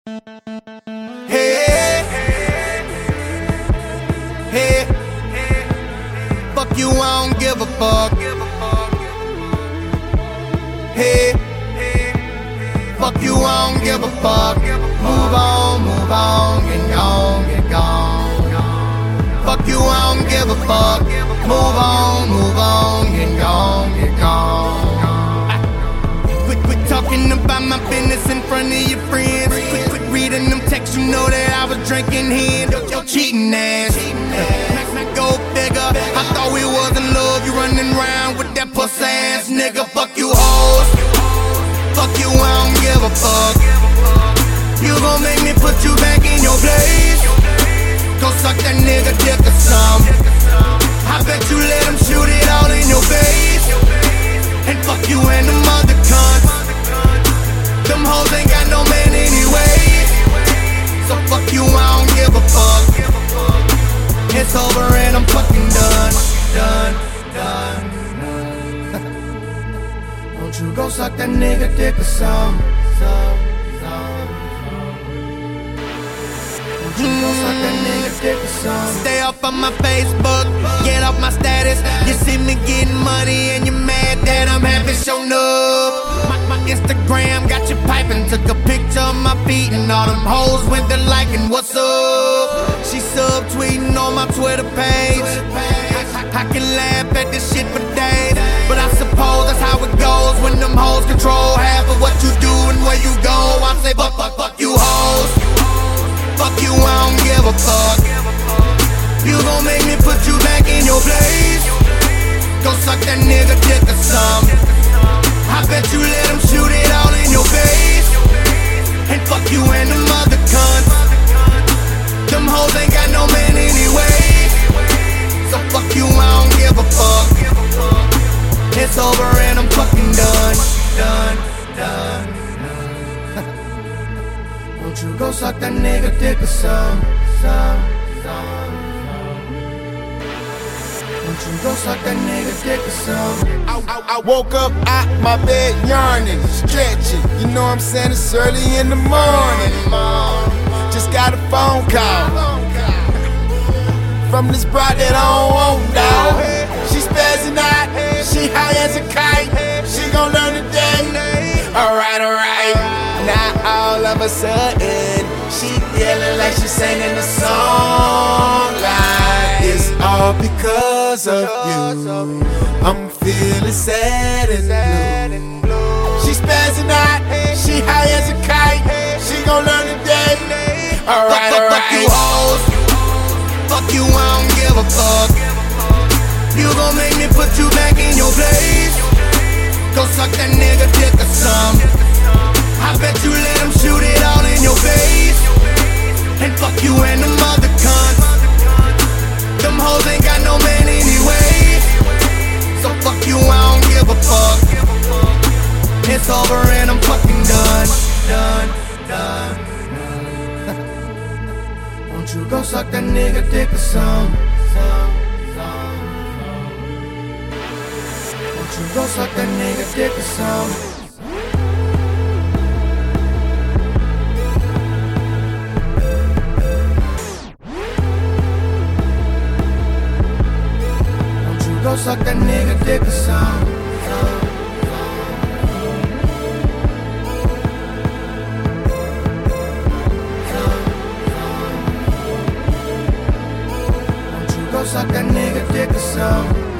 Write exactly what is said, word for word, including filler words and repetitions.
Hey, hey, fuck you, I don't give a fuck. Hey, fuck you, I don't give a fuck. Move on, move on, get gone, get gone. Fuck you, I don't give a fuck. Move on, move on, get gone, get gone. Quit, quit talking about my business in front of your friends. Quit, quit reading them texts, you know that I was drinking here. Yo, cheating ass. Go figure. I thought we was in love. You running around with that pussy ass nigga. Fuck you hoes. Fuck you, I don't give a fuck. You gon' make me put you back in your place. Go suck that nigga dick or some. I bet you let him shoot it all in your face. And fuck you and them other cunts. Them hoes ain't got no man anyway. So fuck you, I don't give a fuck. It's over and I'm fucking done. Done, done. Won't you go suck that nigga dick or some? Some, some. Won't you go suck that nigga dick or some? Stay off of my Facebook, get off my status. You see me getting money and you mad that I'm having show up. My, my Instagram got you piping, took a picture of my feet and all them hoes went to liking. What's up? She subtweeting on my Twitter page. I, I, I can laugh at this shit for days, but I suppose that's how it goes when them hoes control half of what you do and where you go. I say fuck, fuck, fuck you hoes. Fuck you, I don't give a fuck. You gon' make me put you back in your place. Go suck that nigga dick or some. I bet you let him shoot it all in your face. And fuck you and them other cunts. Them hoes ain't got no man anyway. So fuck you, I don't give a fuck. It's over and I'm fucking done. Done, done. Won't you go suck that nigga dick or some? Some, some. Won't you go suck that nigga dick or some? I, I, I woke up out my bed yawning, stretching. You know what I'm saying? It's early in the morning. Just got a phone call from this broad that I don't want, dawg. She spazzing out, she high as a kite. She gon' learn today. Alright, alright. Now all of a sudden, she feeling like she singing the song like it's all because of you. I'm feeling sad and blue. She spazzing out, she high as a kite. She gon' learn today. Alright, fuck, alright. Fuck you hoes. Fuck you, I don't give a fuck. You gon' make me put you back in your place. Go suck that nigga dick or some. I bet you let him shoot it all in your face. And fuck you and them other cunts. Them hoes ain't got no man anyway. So fuck you, I don't give a fuck. It's over and I'm fucking done. Done, done. Won't you go suck that nigga dick or some? Some, some. Won't you go suck that nigga dick or some? Go suck that nigga dick or some. Won't you go suck that nigga dick or some?